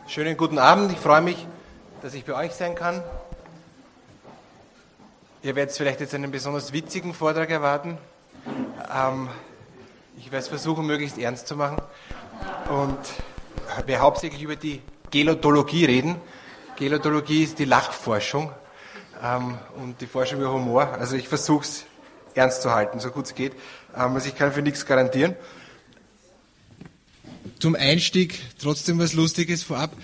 Schönen guten Abend, ich freue mich, dass ich bei euch sein kann. Ihr werdet vielleicht jetzt einen besonders witzigen Vortrag erwarten. Ich werde es versuchen, möglichst ernst zu machen und werde hauptsächlich über die Gelotologie reden. Gelotologie ist die Lachforschung und die Forschung über Humor. Also ich versuche es ernst zu halten, so gut es geht. Also ich kann für nichts garantieren. Zum Einstieg trotzdem was Lustiges vorab.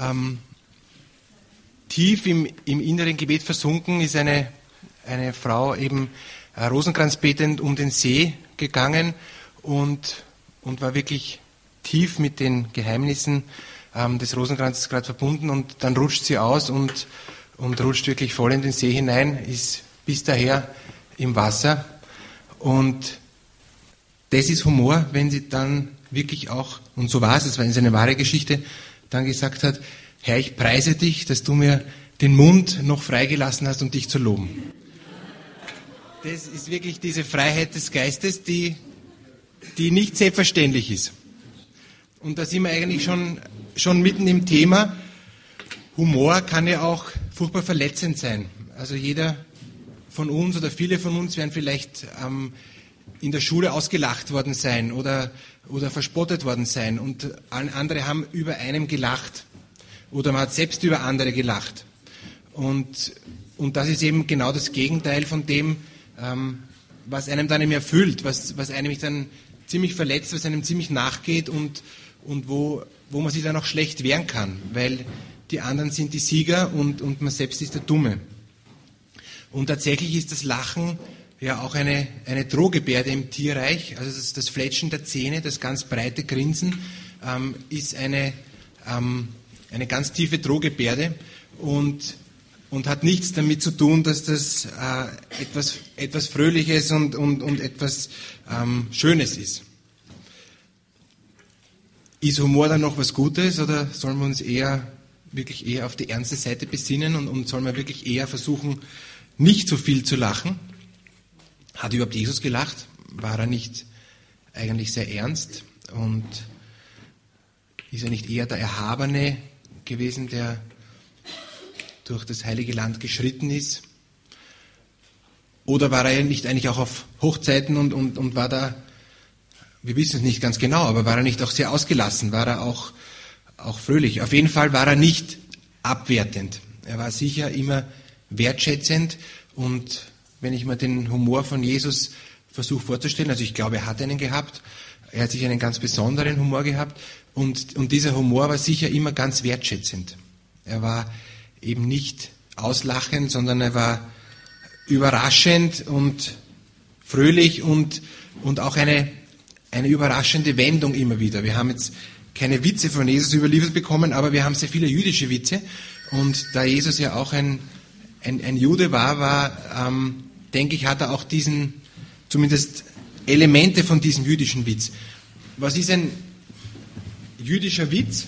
Tief im inneren Gebet versunken ist eine Frau eben Rosenkranz betend um den See gegangen und war wirklich tief mit den Geheimnissen des Rosenkranzes gerade verbunden, und dann rutscht sie aus und rutscht wirklich voll in den See hinein, ist bis daher im Wasser. Und das ist Humor, wenn sie dann wirklich auch, und so war es war eine wahre Geschichte, dann gesagt hat: Herr, ich preise dich, dass du mir den Mund noch freigelassen hast, um dich zu loben. Das ist wirklich diese Freiheit des Geistes, die nicht selbstverständlich ist. Und da sind wir eigentlich schon mitten im Thema. Humor kann ja auch furchtbar verletzend sein. Also jeder von uns oder viele von uns werden vielleicht in der Schule ausgelacht worden sein oder verspottet worden sein, und andere haben über einem gelacht oder man hat selbst über andere gelacht. Und das ist eben genau das Gegenteil von dem, was einem dann eben erfüllt, was einem dann ziemlich verletzt, was einem ziemlich nachgeht und wo man sich dann auch schlecht wehren kann, weil die anderen sind die Sieger und man selbst ist der Dumme. Und tatsächlich ist das Lachen ja auch eine Drohgebärde im Tierreich. Also das Fletschen der Zähne, das ganz breite Grinsen ist eine ganz tiefe Drohgebärde und hat nichts damit zu tun, dass das etwas Fröhliches und etwas Schönes ist. Ist Humor dann noch was Gutes, oder sollen wir uns wirklich eher auf die ernste Seite besinnen und sollen wir wirklich eher versuchen, nicht so viel zu lachen? Hat überhaupt Jesus gelacht? War er nicht eigentlich sehr ernst? Und ist er nicht eher der Erhabene gewesen, der durch das heilige Land geschritten ist? Oder war er nicht eigentlich auch auf Hochzeiten und war da, wir wissen es nicht ganz genau, aber war er nicht auch sehr ausgelassen? War er auch fröhlich? Auf jeden Fall war er nicht abwertend. Er war sicher immer wertschätzend, und wenn ich mir den Humor von Jesus versuche vorzustellen, also ich glaube, er hat einen gehabt, er hat sich einen ganz besonderen Humor gehabt, und dieser Humor war sicher immer ganz wertschätzend. Er war eben nicht auslachend, sondern er war überraschend und fröhlich und auch eine überraschende Wendung immer wieder. Wir haben jetzt keine Witze von Jesus überliefert bekommen, aber wir haben sehr viele jüdische Witze, und da Jesus ja auch ein Jude war, denke ich, hat er auch zumindest Elemente von diesem jüdischen Witz. Was ist ein jüdischer Witz?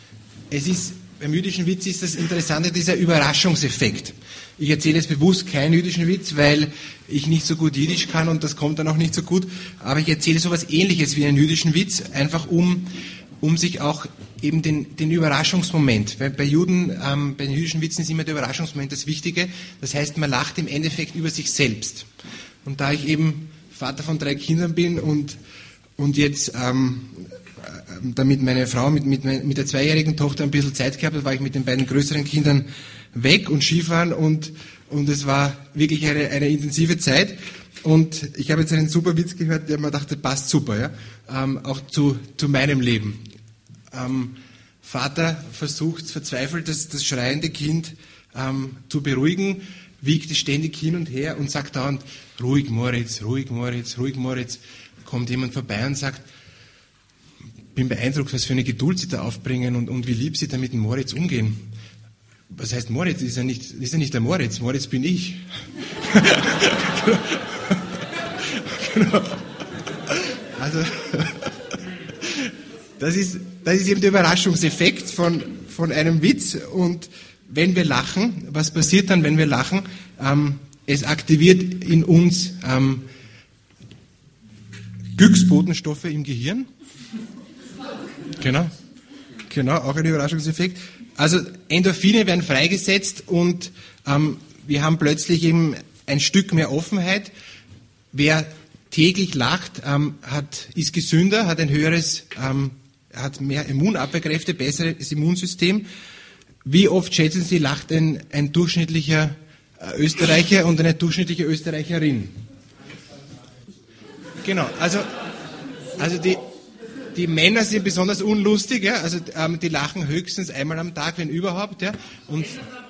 Beim jüdischen Witz ist das Interessante, dieser Überraschungseffekt. Ich erzähle jetzt bewusst keinen jüdischen Witz, weil ich nicht so gut Jiddisch kann und das kommt dann auch nicht so gut, aber ich erzähle sowas Ähnliches wie einen jüdischen Witz, einfach um sich auch eben den Überraschungsmoment, weil bei den jüdischen Witzen ist immer der Überraschungsmoment das Wichtige, das heißt, man lacht im Endeffekt über sich selbst. Und da ich eben Vater von 3 Kindern bin und jetzt damit meine Frau mit der 2-jährigen Tochter ein bisschen Zeit gehabt hat, war ich mit den beiden größeren Kindern weg und Skifahren, und es war wirklich eine intensive Zeit. Und ich habe jetzt einen super Witz gehört, der mir dachte, passt super, ja? Auch zu meinem Leben. Vater versucht verzweifelt, das schreiende Kind zu beruhigen, wiegt es ständig hin und her und sagt dauernd: Ruhig Moritz, ruhig Moritz, ruhig Moritz. Kommt jemand vorbei und sagt: Bin beeindruckt, was für eine Geduld Sie da aufbringen und wie lieb Sie da mit dem Moritz umgehen. Was heißt Moritz? Ist ja nicht der Moritz. Moritz bin ich. Genau. Also, das ist eben der Überraschungseffekt von einem Witz. Und wenn wir lachen, was passiert dann, wenn wir lachen? Es aktiviert in uns Glücksbotenstoffe im Gehirn. Genau. Genau, auch ein Überraschungseffekt. Also Endorphine werden freigesetzt und wir haben plötzlich eben ein Stück mehr Offenheit. Wer täglich lacht, ist gesünder, hat ein höheres, hat mehr Immunabwehrkräfte, besseres Immunsystem. Wie oft, schätzen Sie, lacht ein durchschnittlicher Österreicher und eine durchschnittliche Österreicherin? Genau, also die Männer sind besonders unlustig, ja? Also die lachen höchstens einmal am Tag, wenn überhaupt. Ja? Und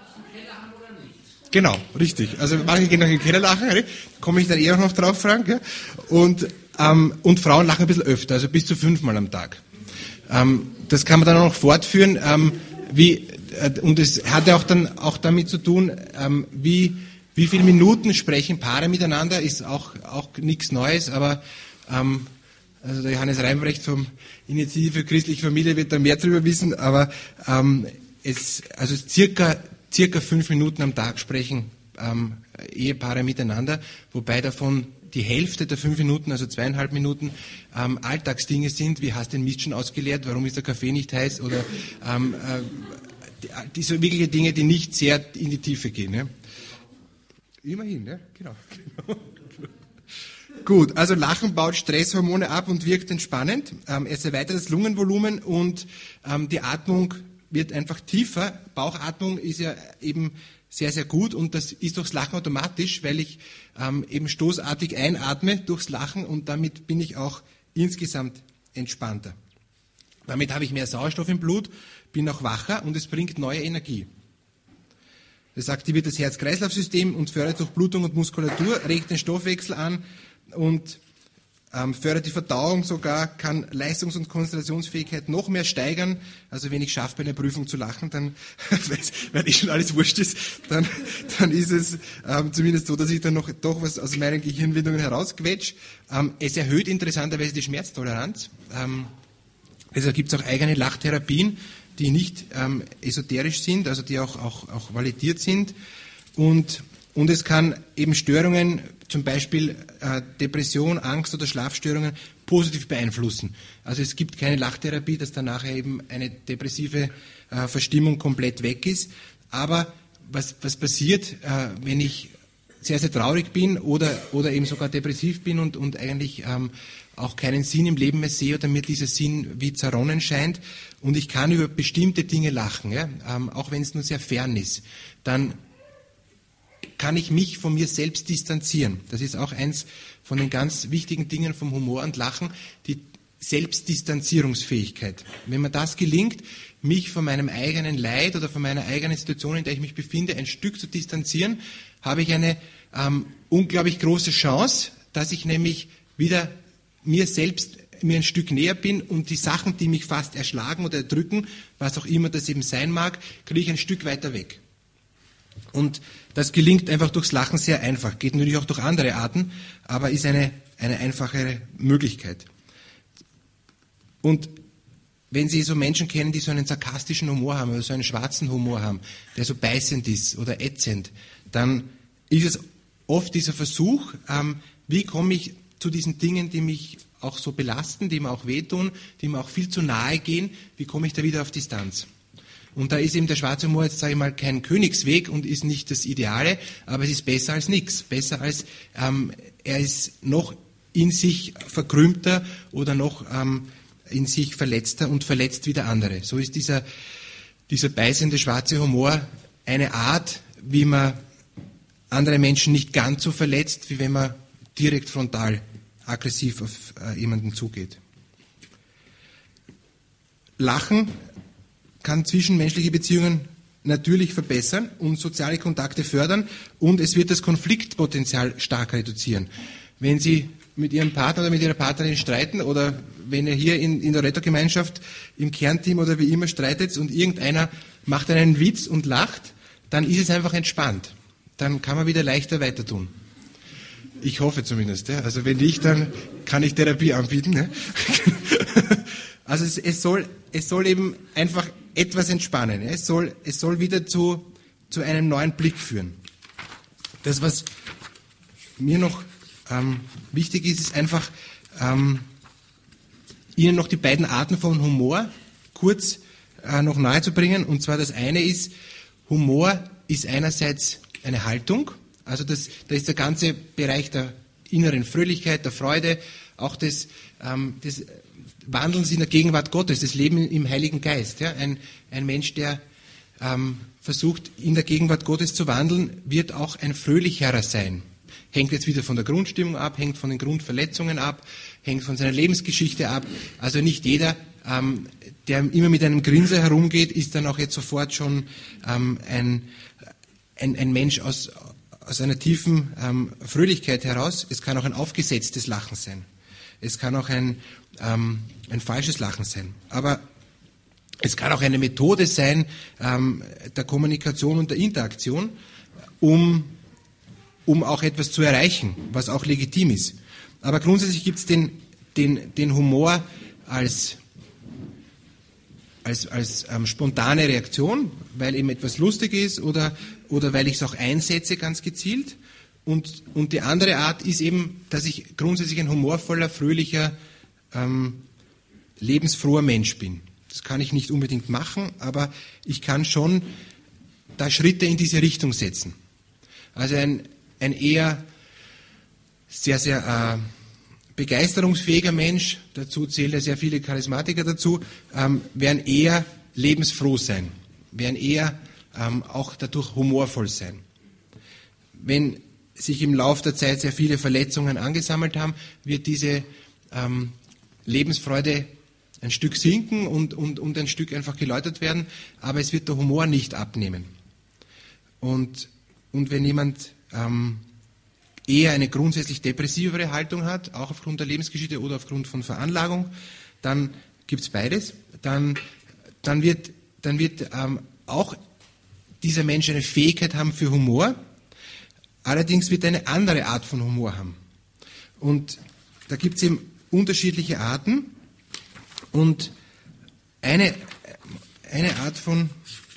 genau, richtig. Also manche gehen noch in den Keller lachen, ja? Komme ich dann eher noch drauf, Frank. Ja? Und Frauen lachen ein bisschen öfter, also bis zu 5-mal am Tag. Das kann man dann auch noch fortführen. Und es hat ja auch damit zu tun, wie viele Minuten sprechen Paare miteinander, ist auch nichts Neues, aber also der Johannes Reimbrecht vom Initiative für christliche Familie wird da mehr drüber wissen, aber circa 5 Minuten am Tag sprechen Ehepaare miteinander, wobei davon die Hälfte der 5 Minuten, also 2,5 Minuten, Alltagsdinge sind, wie hast du den Mist schon ausgeleert, warum ist der Kaffee nicht heiß, oder diese wirkliche Dinge, die nicht sehr in die Tiefe gehen. Ja? Immerhin, ja? Genau. Gut, also Lachen baut Stresshormone ab und wirkt entspannend. Es erweitert das Lungenvolumen und die Atmung wird einfach tiefer. Bauchatmung ist ja eben sehr, sehr gut und das ist durchs Lachen automatisch, weil ich eben stoßartig einatme durchs Lachen und damit bin ich auch insgesamt entspannter. Damit habe ich mehr Sauerstoff im Blut, bin auch wacher und es bringt neue Energie. Das aktiviert das Herz-Kreislauf-System und fördert Durchblutung und Muskulatur, regt den Stoffwechsel an und fördert die Verdauung sogar, kann Leistungs- und Konzentrationsfähigkeit noch mehr steigern. Also wenn ich schaffe, bei einer Prüfung zu lachen, dann, weil schon alles wurscht ist, dann ist es zumindest so, dass ich dann noch doch was aus meinen Gehirnwindungen herausquetsche. Es erhöht interessanterweise die Schmerztoleranz. Deshalb gibt es auch eigene Lachtherapien, die nicht esoterisch sind, also die auch validiert sind. Und es kann eben Störungen, zum Beispiel Depression, Angst oder Schlafstörungen, positiv beeinflussen. Also es gibt keine Lachtherapie, dass danach eben eine depressive Verstimmung komplett weg ist. Aber was passiert, wenn ich sehr, sehr traurig bin oder eben sogar depressiv bin und eigentlich auch keinen Sinn im Leben mehr sehe oder mir dieser Sinn wie zerronnen scheint und ich kann über bestimmte Dinge lachen, ja, auch wenn es nur sehr fern ist, dann kann ich mich von mir selbst distanzieren. Das ist auch eins von den ganz wichtigen Dingen vom Humor und Lachen, die Selbstdistanzierungsfähigkeit. Wenn mir das gelingt, mich von meinem eigenen Leid oder von meiner eigenen Situation, in der ich mich befinde, ein Stück zu distanzieren, habe ich eine unglaublich große Chance, dass ich nämlich wieder mir ein Stück näher bin und die Sachen, die mich fast erschlagen oder erdrücken, was auch immer das eben sein mag, kriege ich ein Stück weiter weg. Und das gelingt einfach durchs Lachen sehr einfach. Geht natürlich auch durch andere Arten, aber ist eine einfachere Möglichkeit. Und wenn Sie so Menschen kennen, die so einen sarkastischen Humor haben oder so einen schwarzen Humor haben, der so beißend ist oder ätzend, dann ist es oft dieser Versuch, wie komme ich zu diesen Dingen, die mich auch so belasten, die mir auch wehtun, die mir auch viel zu nahe gehen, wie komme ich da wieder auf Distanz? Und da ist eben der schwarze Humor jetzt, sage ich mal, kein Königsweg und ist nicht das Ideale, aber es ist besser als nichts. Besser als, er ist noch in sich verkrümmter oder noch in sich verletzter und verletzt wie der andere. So ist dieser beißende schwarze Humor eine Art, wie man andere Menschen nicht ganz so verletzt, wie wenn man direkt frontal aggressiv auf jemanden zugeht. Lachen kann zwischenmenschliche Beziehungen natürlich verbessern und soziale Kontakte fördern und es wird das Konfliktpotenzial stark reduzieren. Wenn Sie mit Ihrem Partner oder mit Ihrer Partnerin streiten oder wenn ihr hier in der Rettergemeinschaft im Kernteam oder wie immer streitet und irgendeiner macht einen Witz und lacht, dann ist es einfach entspannt. Dann kann man wieder leichter weiter tun. Ich hoffe zumindest. Ja. Also wenn nicht, dann kann ich Therapie anbieten. Ja. Also es soll eben einfach etwas entspannen. Ja. Es soll wieder zu einem neuen Blick führen. Das, was mir noch wichtig ist, ist einfach Ihnen noch die beiden Arten von Humor kurz noch nahe zu bringen. Und zwar das eine ist, Humor ist einerseits eine Haltung, also da ist der ganze Bereich der inneren Fröhlichkeit, der Freude, auch des Wandelns in der Gegenwart Gottes, das Leben im Heiligen Geist. Ja? Ein Mensch, der versucht, in der Gegenwart Gottes zu wandeln, wird auch ein fröhlicherer sein. Hängt jetzt wieder von der Grundstimmung ab, hängt von den Grundverletzungen ab, hängt von seiner Lebensgeschichte ab. Also nicht jeder, der immer mit einem Grinser herumgeht, ist dann auch jetzt sofort schon ein Mensch aus einer tiefen Fröhlichkeit heraus. Es kann auch ein aufgesetztes Lachen sein. Es kann auch ein falsches Lachen sein. Aber es kann auch eine Methode sein der Kommunikation und der Interaktion, um auch etwas zu erreichen, was auch legitim ist. Aber grundsätzlich gibt es den Humor als spontane Reaktion, weil eben etwas lustig ist oder weil ich es auch einsetze ganz gezielt. Und die andere Art ist eben, dass ich grundsätzlich ein humorvoller, fröhlicher, lebensfroher Mensch bin. Das kann ich nicht unbedingt machen, aber ich kann schon da Schritte in diese Richtung setzen. Also ein eher sehr, sehr begeisterungsfähiger Mensch, dazu zählen ja sehr viele Charismatiker dazu, werden eher lebensfroh sein, werden eher auch dadurch humorvoll sein. Wenn sich im Laufe der Zeit sehr viele Verletzungen angesammelt haben, wird diese Lebensfreude ein Stück sinken und ein Stück einfach geläutert werden, aber es wird der Humor nicht abnehmen. Und wenn jemand eher eine grundsätzlich depressivere Haltung hat, auch aufgrund der Lebensgeschichte oder aufgrund von Veranlagung, dann gibt es beides. Dann wird auch dieser Mensch eine Fähigkeit haben für Humor, allerdings wird er eine andere Art von Humor haben. Und da gibt es eben unterschiedliche Arten und eine Art von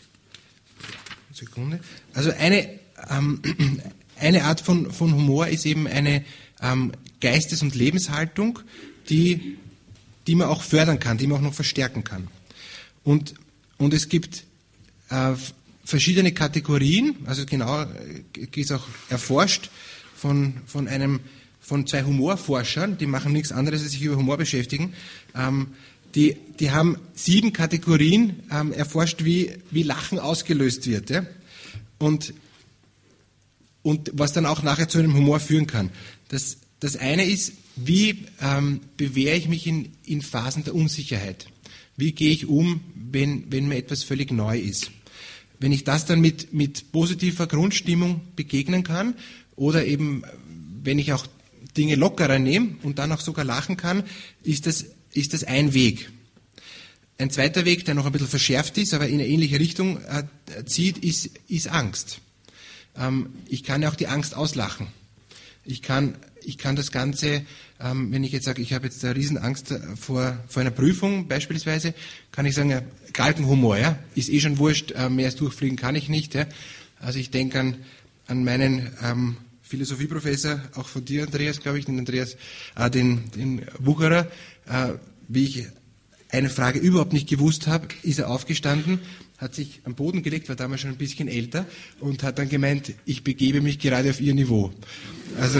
eine Art von Humor ist eben eine Geistes- und Lebenshaltung, die man auch fördern kann, die man auch noch verstärken kann. Und es gibt verschiedene Kategorien, also genau ist auch erforscht von zwei Humorforschern, die machen nichts anderes, als sich über Humor beschäftigen. Die haben 7 Kategorien erforscht, wie Lachen ausgelöst wird. Ja? Und was dann auch nachher zu einem Humor führen kann. Das eine ist, wie bewähre ich mich in Phasen der Unsicherheit? Wie gehe ich um, wenn mir etwas völlig neu ist? Wenn ich das dann mit positiver Grundstimmung begegnen kann oder eben, wenn ich auch Dinge lockerer nehme und dann auch sogar lachen kann, ist das ein Weg. Ein zweiter Weg, der noch ein bisschen verschärft ist, aber in eine ähnliche Richtung zieht, ist Angst. Ich kann ja auch die Angst auslachen. Ich kann das Ganze, wenn ich jetzt sage, ich habe jetzt eine Riesenangst vor einer Prüfung beispielsweise, kann ich sagen, ja, Galgenhumor, ja, ist eh schon wurscht, mehr als durchfliegen kann ich nicht. Ja. Also ich denke an meinen Philosophieprofessor, auch von dir, Andreas, glaube ich, den Wucherer, wie ich eine Frage überhaupt nicht gewusst habe, ist er aufgestanden, hat sich am Boden gelegt, war damals schon ein bisschen älter und hat dann gemeint, ich begebe mich gerade auf ihr Niveau. Also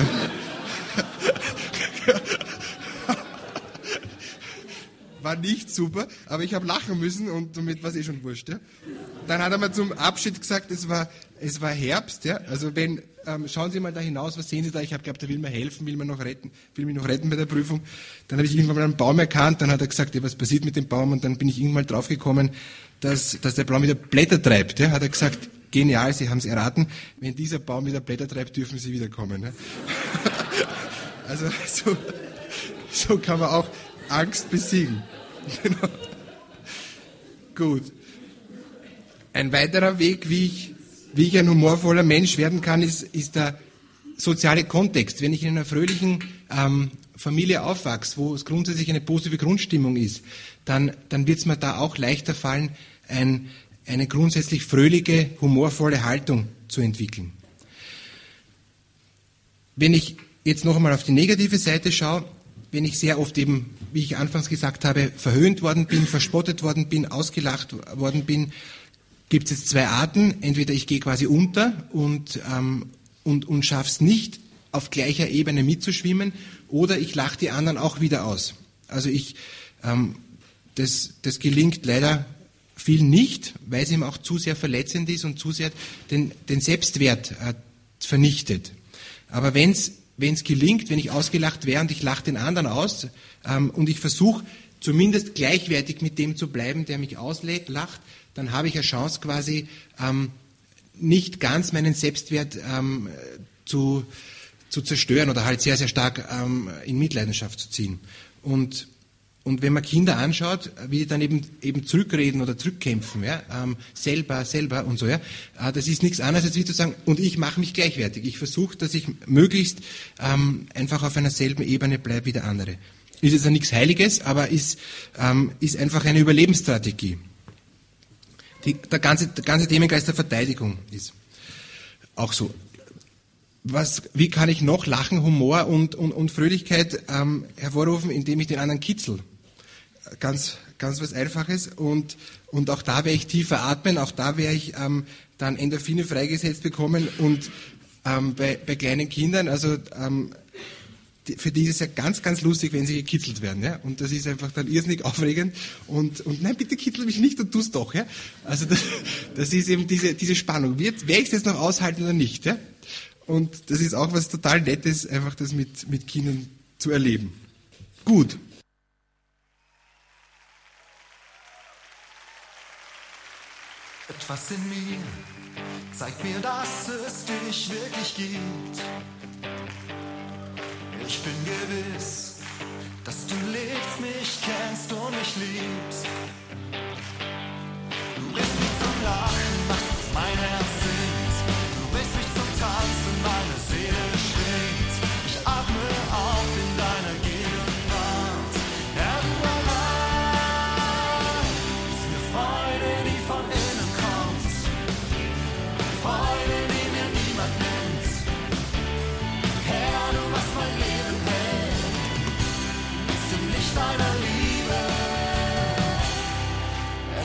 war nicht super, aber ich habe lachen müssen und damit war es eh schon wurscht. Ja? Dann hat er mir zum Abschied gesagt, es war Herbst. Ja? Also schauen Sie mal da hinaus, was sehen Sie da? Ich habe geglaubt, er will mir helfen, will mich noch retten bei der Prüfung. Dann habe ich irgendwann mal einen Baum erkannt, dann hat er gesagt, ja, was passiert mit dem Baum? Und dann bin ich irgendwann mal draufgekommen, dass der Baum wieder Blätter treibt. Ja? Hat er gesagt, genial, Sie haben es erraten, wenn dieser Baum wieder Blätter treibt, dürfen Sie wiederkommen. Ja? Also so kann man auch Angst besiegen. Genau. Gut. Ein weiterer Weg, wie ich ein humorvoller Mensch werden kann, ist der soziale Kontext. Wenn ich in einer fröhlichen Familie aufwachse, wo es grundsätzlich eine positive Grundstimmung ist, dann wird es mir da auch leichter fallen, eine grundsätzlich fröhliche, humorvolle Haltung zu entwickeln. Wenn ich jetzt noch einmal auf die negative Seite schaue, wenn ich sehr oft eben, wie ich anfangs gesagt habe, verhöhnt worden bin, verspottet worden bin, ausgelacht worden bin, gibt es jetzt zwei Arten. Entweder ich gehe quasi unter und schaffe es nicht, auf gleicher Ebene mitzuschwimmen, oder ich lache die anderen auch wieder aus. Also das gelingt leider vielen nicht, weil es ihm auch zu sehr verletzend ist und zu sehr den Selbstwert vernichtet. Aber wenn es gelingt, wenn ich ausgelacht wäre und ich lache den anderen aus und ich versuche zumindest gleichwertig mit dem zu bleiben, der mich auslacht, dann habe ich eine Chance quasi nicht ganz meinen Selbstwert zu zerstören oder halt sehr, sehr stark in Mitleidenschaft zu ziehen. Und wenn man Kinder anschaut, wie die dann eben zurückreden oder zurückkämpfen, ja, selber und so, ja, das ist nichts anderes, als wie zu sagen, und ich mache mich gleichwertig. Ich versuche, dass ich möglichst einfach auf einer selben Ebene bleibe wie der andere. Ist jetzt ja nichts Heiliges, aber ist einfach eine Überlebensstrategie. Der ganze Themengeist der Verteidigung ist auch so. Wie kann ich noch Lachen, Humor und Fröhlichkeit hervorrufen, indem ich den anderen kitzel? Ganz was Einfaches. Und auch da werde ich tiefer atmen, auch da werde ich dann Endorphine freigesetzt bekommen. Und bei kleinen Kindern, also für die ist es ja ganz, ganz lustig, wenn sie gekitzelt werden. Ja? Und das ist einfach dann irrsinnig aufregend. Und nein, bitte kitzel mich nicht und tu es doch. Ja? Also das ist eben diese Spannung. Werde ich es jetzt noch aushalten oder nicht? Ja? Und das ist auch was total Nettes, einfach das mit Kindern zu erleben. Gut. Etwas in mir zeigt mir, dass es dich wirklich gibt. Ich bin gewiss, dass du lebst, mich kennst und mich liebst. Du bringst mich zum Lachen, machst mein Herz singt. Du bringst mich zum Tanzen, meine Seele schwingt. Ich atme auf in deiner Gegenwart. Herr, du allein gibst mir Freude, die von innen kommt. Freude, die mir niemand nimmt. Herr, du machst mein Leben hell. Bist im Licht deiner Liebe.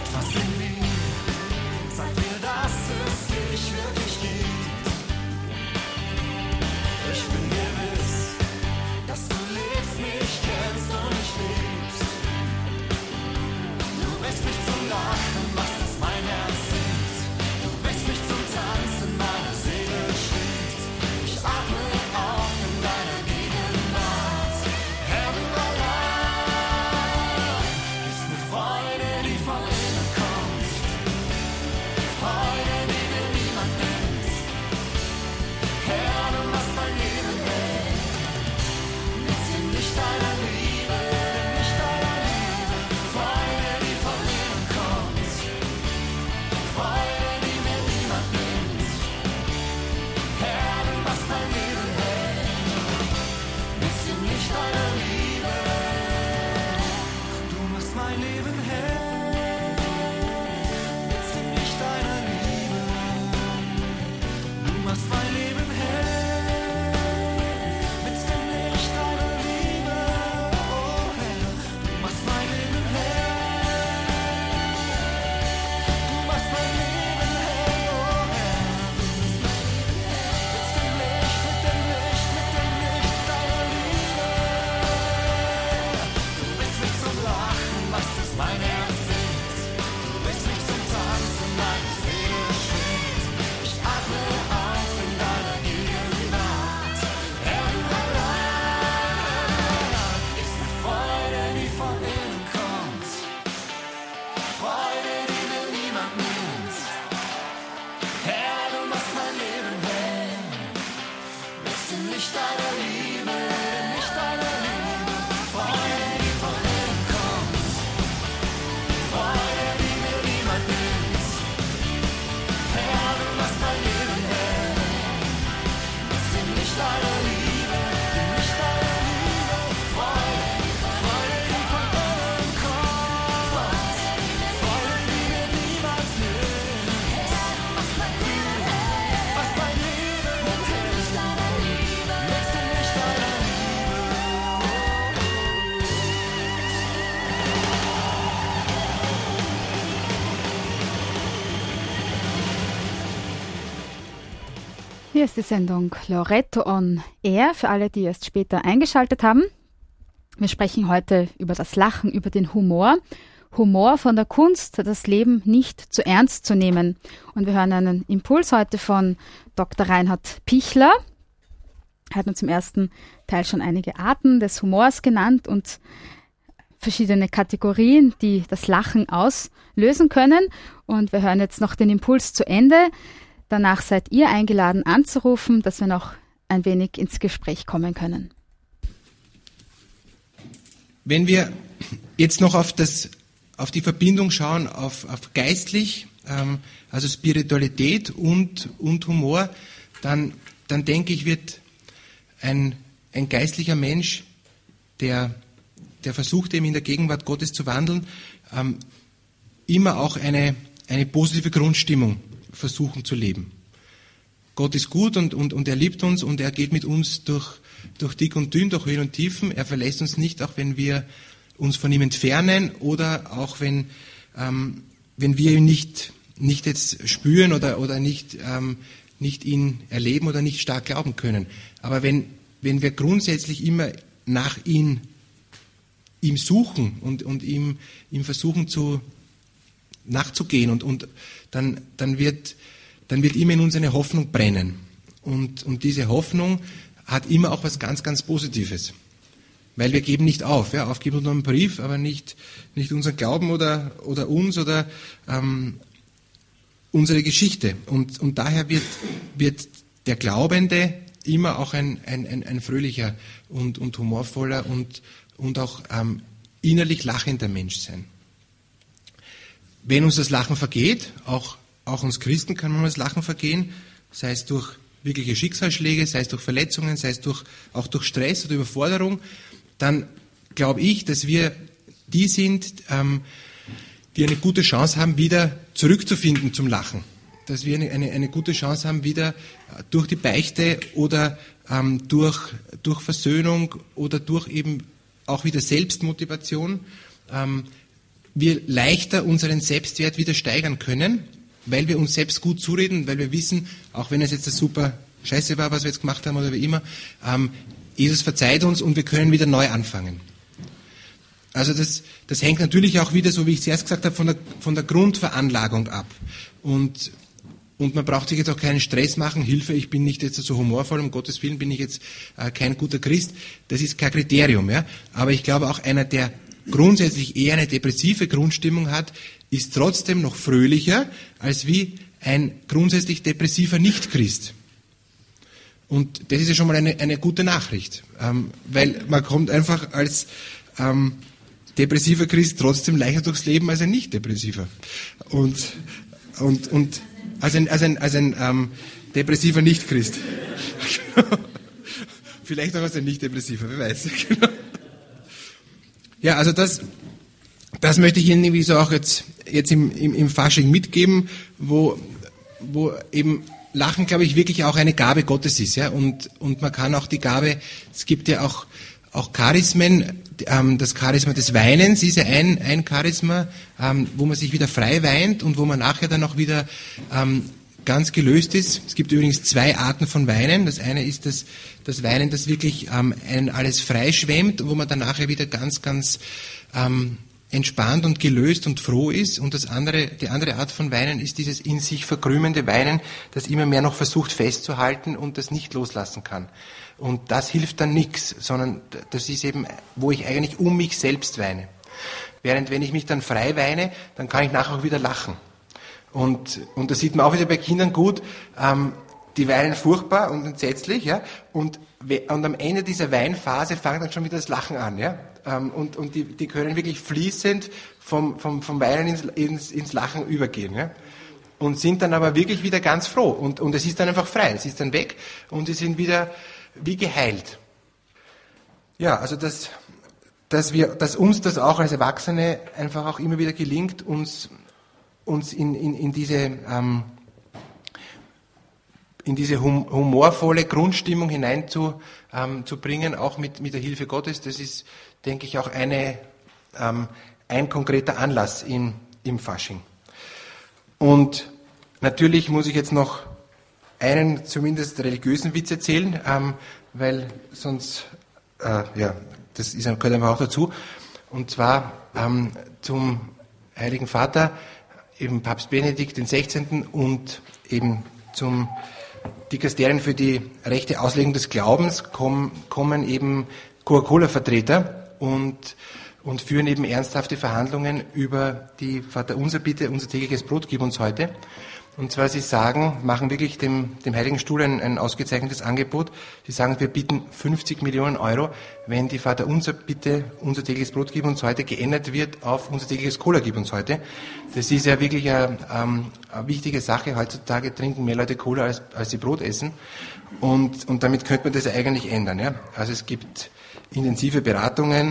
Hier ist die Sendung Loretto on Air für alle, die erst später eingeschaltet haben. Wir sprechen heute über das Lachen, über den Humor. Humor von der Kunst, das Leben nicht zu ernst zu nehmen. Und wir hören einen Impuls heute von Dr. Reinhard Pichler. Er hat uns im ersten Teil schon einige Arten des Humors genannt und verschiedene Kategorien, die das Lachen auslösen können. Und wir hören jetzt noch den Impuls zu Ende. Danach seid ihr eingeladen anzurufen, dass wir noch ein wenig ins Gespräch kommen können. Wenn wir jetzt noch auf die Verbindung schauen, auf geistlich, also Spiritualität und Humor, dann denke ich, wird ein geistlicher Mensch, der versucht eben in der Gegenwart Gottes zu wandeln, immer auch eine positive Grundstimmung versuchen zu leben. Gott ist gut und er liebt uns und er geht mit uns durch dick und dünn, durch Höhen und Tiefen. Er verlässt uns nicht, auch wenn wir uns von ihm entfernen oder auch wenn wir ihn nicht jetzt spüren oder nicht ihn erleben oder nicht stark glauben können. Aber wenn wir grundsätzlich immer nach ihm suchen und ihm versuchen nachzugehen und dann wird immer in uns eine Hoffnung brennen. Und diese Hoffnung hat immer auch was ganz, ganz Positives. Weil wir geben nicht auf. Ja? Aufgeben nur einen Brief, aber nicht unseren Glauben oder uns oder unsere Geschichte. Und daher wird der Glaubende immer auch ein fröhlicher und humorvoller und auch innerlich lachender Mensch sein. Wenn uns das Lachen vergeht, auch uns Christen kann man das Lachen vergehen, sei es durch wirkliche Schicksalsschläge, sei es durch Verletzungen, sei es auch durch Stress oder Überforderung, dann glaube ich, dass wir die sind, die eine gute Chance haben, wieder zurückzufinden zum Lachen. Dass wir eine gute Chance haben, wieder durch die Beichte oder durch Versöhnung oder durch eben auch wieder Selbstmotivation, wir leichter unseren Selbstwert wieder steigern können, weil wir uns selbst gut zureden, weil wir wissen, auch wenn es jetzt eine super Scheiße war, was wir jetzt gemacht haben oder wie immer, Jesus verzeiht uns und wir können wieder neu anfangen. Also das hängt natürlich auch wieder, so wie ich es erst gesagt habe, von der Grundveranlagung ab. Und man braucht sich jetzt auch keinen Stress machen, Hilfe, ich bin nicht jetzt so humorvoll, um Gottes Willen bin ich jetzt kein guter Christ. Das ist kein Kriterium. Ja? Aber ich glaube auch einer, der grundsätzlich eher eine depressive Grundstimmung hat, ist trotzdem noch fröhlicher als wie ein grundsätzlich depressiver Nicht-Christ. Und das ist ja schon mal eine gute Nachricht, weil man kommt einfach als depressiver Christ trotzdem leichter durchs Leben als ein Nicht-Depressiver. Und als ein depressiver Nicht-Christ. Vielleicht auch als ein Nicht-Depressiver, wer weiß. Ja, also das möchte ich Ihnen irgendwie so auch jetzt im Fasching mitgeben, wo eben Lachen, glaube ich, wirklich auch eine Gabe Gottes ist, ja, und man kann auch die Gabe, es gibt ja auch Charismen, das Charisma des Weinens ist ja ein Charisma, wo man sich wieder frei weint und wo man nachher dann auch wieder ganz gelöst ist. Es gibt übrigens 2 Arten von Weinen. Das eine ist das Weinen, das wirklich einen alles freischwemmt, wo man dann nachher wieder ganz, ganz entspannt und gelöst und froh ist. Und die andere Art von Weinen ist dieses in sich verkrümmende Weinen, das immer mehr noch versucht festzuhalten und das nicht loslassen kann. Und das hilft dann nichts, sondern das ist eben, wo ich eigentlich um mich selbst weine. Während wenn ich mich dann frei weine, dann kann ich nachher auch wieder lachen. Und das sieht man auch wieder bei Kindern gut, die weinen furchtbar und entsetzlich, ja, und am Ende dieser Weinphase fängt dann schon wieder das Lachen an, ja, und die können wirklich fließend vom Weinen ins Lachen übergehen, ja, und sind dann aber wirklich wieder ganz froh und es ist dann einfach frei, es ist dann weg und sie sind wieder wie geheilt. Ja, also dass uns das auch als Erwachsene einfach auch immer wieder gelingt, uns in diese humorvolle Grundstimmung hineinzubringen, auch mit der Hilfe Gottes. Das ist, denke ich, auch ein konkreter Anlass im Fasching. Und natürlich muss ich jetzt noch einen zumindest religiösen Witz erzählen, weil sonst, das gehört einfach auch dazu. Und zwar zum Heiligen Vater, eben Papst Benedikt XVI. Und eben zum Dikasterien für die rechte Auslegung des Glaubens kommen eben Coca-Cola-Vertreter und führen eben ernsthafte Verhandlungen über die Vaterunser-Bitte, unser tägliches Brot gib uns heute. Und zwar sie machen wirklich dem Heiligen Stuhl ein ausgezeichnetes Angebot. Sie sagen, wir bieten 50 Millionen Euro, wenn die Vaterunser-Bitte, unser tägliches Brot gib uns heute, geändert wird auf unser tägliches Cola gib uns heute. Das ist ja wirklich eine wichtige Sache. Heutzutage trinken mehr Leute Cola, als sie Brot essen. Und damit könnte man das eigentlich ändern. Ja? Also es gibt intensive Beratungen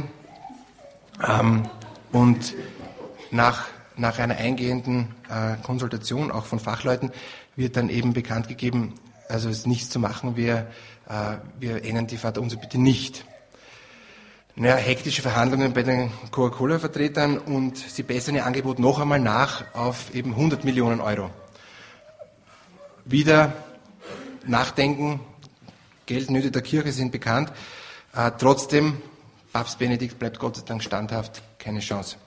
und nach einer eingehenden Konsultation auch von Fachleuten wird dann eben bekannt gegeben, also es ist nichts zu machen, wir ändern die Vaterunser Bitte nicht. Hektische Verhandlungen bei den Coca-Cola-Vertretern und sie bessern ihr Angebot noch einmal nach auf eben 100 Millionen Euro. Wieder nachdenken, Geldnöte der Kirche sind bekannt, trotzdem, Papst Benedikt bleibt Gott sei Dank standhaft, keine Chance.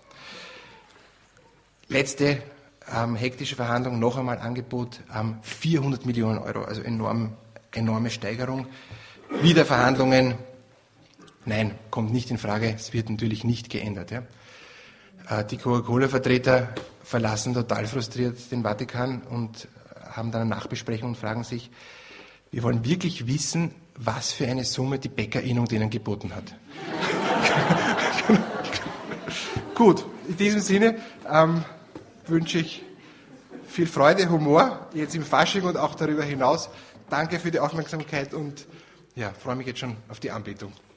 Letzte hektische Verhandlung, noch einmal Angebot, 400 Millionen Euro, also enorme Steigerung. Wieder Verhandlungen, nein, kommt nicht in Frage, es wird natürlich nicht geändert. Ja. Die Coca-Cola-Vertreter verlassen total frustriert den Vatikan und haben dann eine Nachbesprechung und fragen sich, wir wollen wirklich wissen, was für eine Summe die Bäckerinnung denen geboten hat. Gut, in diesem Sinne wünsche ich viel Freude, Humor, jetzt im Fasching und auch darüber hinaus. Danke für die Aufmerksamkeit und freue mich jetzt schon auf die Anbetung.